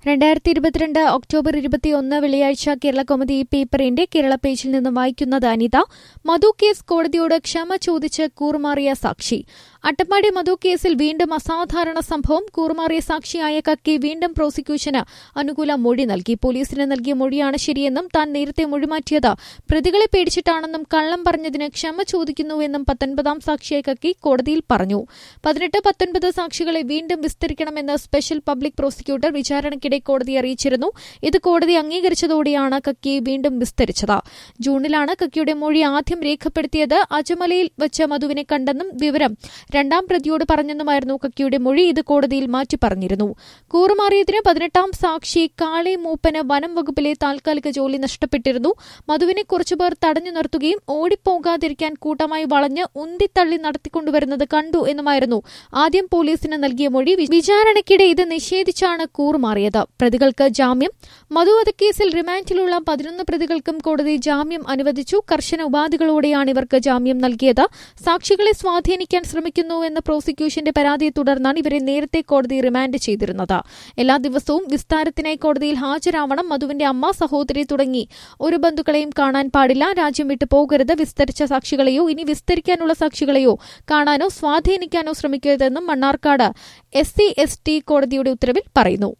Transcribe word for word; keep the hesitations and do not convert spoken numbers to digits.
രണ്ടായിരത്തി ഇരുപത്തിരണ്ട് ഒക്ടോബർ ഇരുപത്തിയൊന്ന് വെള്ളിയാഴ്ച കേരള കൗമുദി പേപ്പറിന്റെ കേരള പേജിൽ നിന്ന് വായിക്കുന്നത് അനിത. മധു കേസ് കോടതിയോട് ക്ഷമ ചോദിച്ച് കൂറുമാറിയ സാക്ഷി. അട്ടപ്പാടി മധു കേസിൽ വീണ്ടും അസാധാരണ സംഭവം. കൂറുമാറിയ സാക്ഷിയായ കക്കി വീണ്ടും പ്രോസിക്യൂഷന് അനുകൂല മൊഴി നൽകി. പോലീസിന് നൽകിയ മൊഴിയാണ് ശരിയെന്നും താൻ നേരത്തെ മൊഴിമാറ്റിയത് പ്രതികളെ പേടിച്ചിട്ടാണെന്നും കള്ളം പറഞ്ഞതിന് ക്ഷമ ചോദിക്കുന്നുവെന്നും പത്തൊൻപതാം സാക്ഷിയായ കക്കി കോടതിയിൽ പറഞ്ഞു. പതിനെട്ട് പത്തൊൻപത് സാക്ഷികളെ വീണ്ടും വിസ്തരിക്കണമെന്ന് സ്പെഷ്യൽ പബ്ലിക് പ്രോസിക്യൂട്ടർ വിചാരണയ്ക്കിടെ കോടതിയെ അറിയിച്ചിരുന്നു. ഇത് കോടതി അംഗീകരിച്ചതോടെയാണ് കക്കി വീണ്ടും വിസ്തരിച്ചത്. ജൂണിലാണ് കക്കിയുടെ മൊഴി ആദ്യം രേഖപ്പെടുത്തിയത്. അജമലയിൽ വച്ച് മധുവിനെ കണ്ടെന്നും വിവരം രണ്ടാം പ്രതിയോട് പറഞ്ഞെന്നുമായിരുന്നു കക്കിയുടെ മൊഴി. ഇത് കോടതിയിൽ മാറ്റി പറഞ്ഞിരുന്നു. കൂറുമാറിയതിന് പതിനെട്ടാം സാക്ഷി കാളെ മൂപ്പന് വനം വകുപ്പിലെ താൽക്കാലിക ജോലി നഷ്ടപ്പെട്ടിരുന്നു. മധുവിനെ കുറച്ചുപേർ തടഞ്ഞു നിർത്തുകയും ഓടിപ്പോകാതിരിക്കാൻ കൂട്ടമായി വളഞ്ഞ് ഉന്തിത്തള്ളി നടത്തിക്കൊണ്ടുവരുന്നത് കണ്ടു എന്നുമായിരുന്നു ആദ്യം പോലീസിന് നൽകിയ മൊഴി. വിചാരണയ്ക്കിടെ ഇത് നിഷേധിച്ചാണ് കൂറുമാറിയത്. പ്രതികൾക്ക് ജാമ്യം. മധു വധക്കേസിൽ റിമാൻഡിലുള്ള പതിനൊന്ന് പ്രതികൾക്കും കോടതി ജാമ്യം അനുവദിച്ചു. കർശന ഉപാധികളോടെയാണ് ഇവർക്ക് ജാമ്യം നൽകിയത്. സാക്ഷികളെ സ്വാധീനിക്കാൻ ശ്രമിക്കുന്നുവെന്ന പ്രോസിക്യൂഷന്റെ പരാതിയെ തുടർന്നാണ് ഇവരെ നേരത്തെ കോടതി റിമാൻഡ് ചെയ്തിരുന്നത്. എല്ലാ ദിവസവും വിസ്താരത്തിനായി കോടതിയിൽ ഹാജരാവണം. മധുവിന്റെ അമ്മ, സഹോദരി തുടങ്ങി ഒരു ബന്ധുക്കളെയും കാണാൻ പാടില്ല. രാജ്യം വിട്ടു പോകരുത്. വിസ്തരിച്ച സാക്ഷികളെയോ ഇനി വിസ്തരിക്കാനുള്ള സാക്ഷികളെയോ കാണാനോ സ്വാധീനിക്കാനോ ശ്രമിക്കരുതെന്നും Mannarkkad S C S T കോടതിയുടെ ഉത്തരവിൽ പറയുന്നു.